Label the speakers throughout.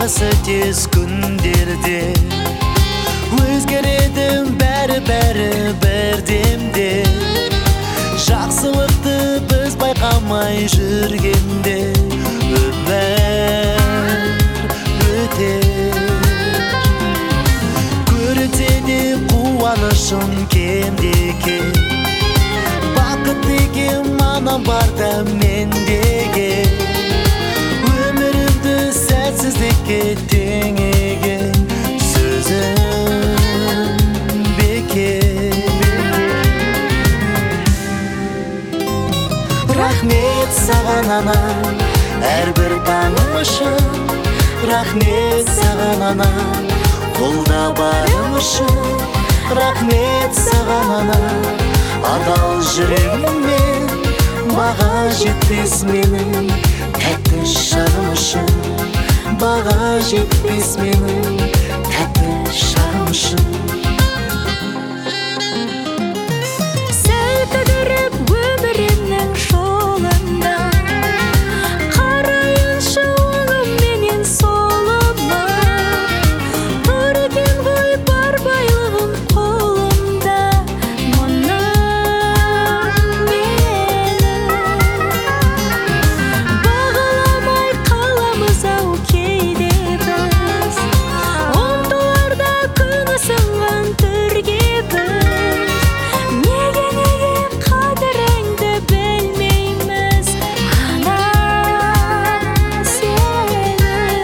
Speaker 1: бағасы тез күндерде өзгереді бәрі бір демде. Жақсылықты біз байқамай жүргенде өмір өтер. Көрінсе де қуанышым кемде-ке, бақыт деген мана барда мендеге. Өмірімді сәтсіздікке теңеген сөзім бекер. Рахмет саған анам, әрбір таңым үшін. Рахмет саған анам, қолда барым үшін. Рахмет саған анам, адал жүрегіммен. Баға жетпес менің тәтті шағым үшін. Баға жетпес менің тәтті шағым үшін.
Speaker 2: Сәл кідіріп өмірімнің жолында, қарайыншы оңым менен солыма. Тұр екен ғой бар байлығым қолымда, мұны менің бағаламай қаламыз-ау кейде біз. Ұмтыларда күні сынған түрге біз. Неге қадіріңді білмейміз ана сенің.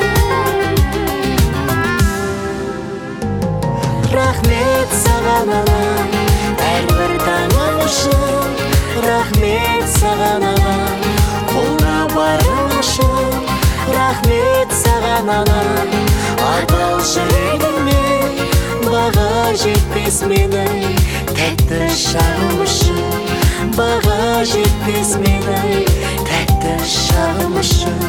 Speaker 1: Рахмет саған анам, әрбір таңым үшін. Рахмет саған анам, қолда барым үшін. Рахмет саған анам, адал жүрегіммен. Баға жетпес менің тәтті шағым үшін. Баға жетпес менің тәтті шағым үшін.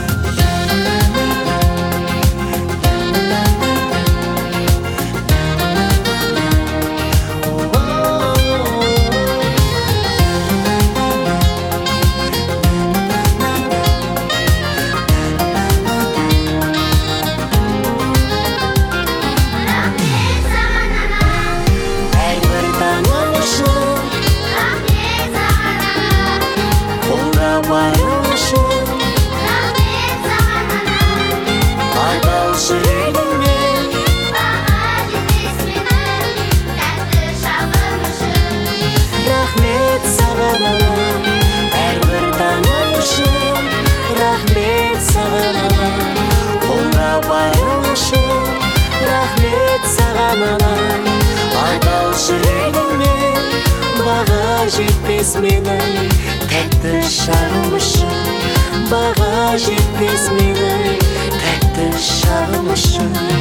Speaker 1: Барым үшін.
Speaker 2: Рахмет саған анам,
Speaker 1: Адал жүрегіммен.
Speaker 2: баға жетпес менің тәтті шағым үшін.
Speaker 1: Рахмет саған анам, әрбір таңым үшін. Рахмет саған анам, қолда барым үшін. Рахмет саған анам, адал жүрегіммен. Баға жетпес менің тәтті шағым үшін. Баға жетпес менің тәтті шағым үшін.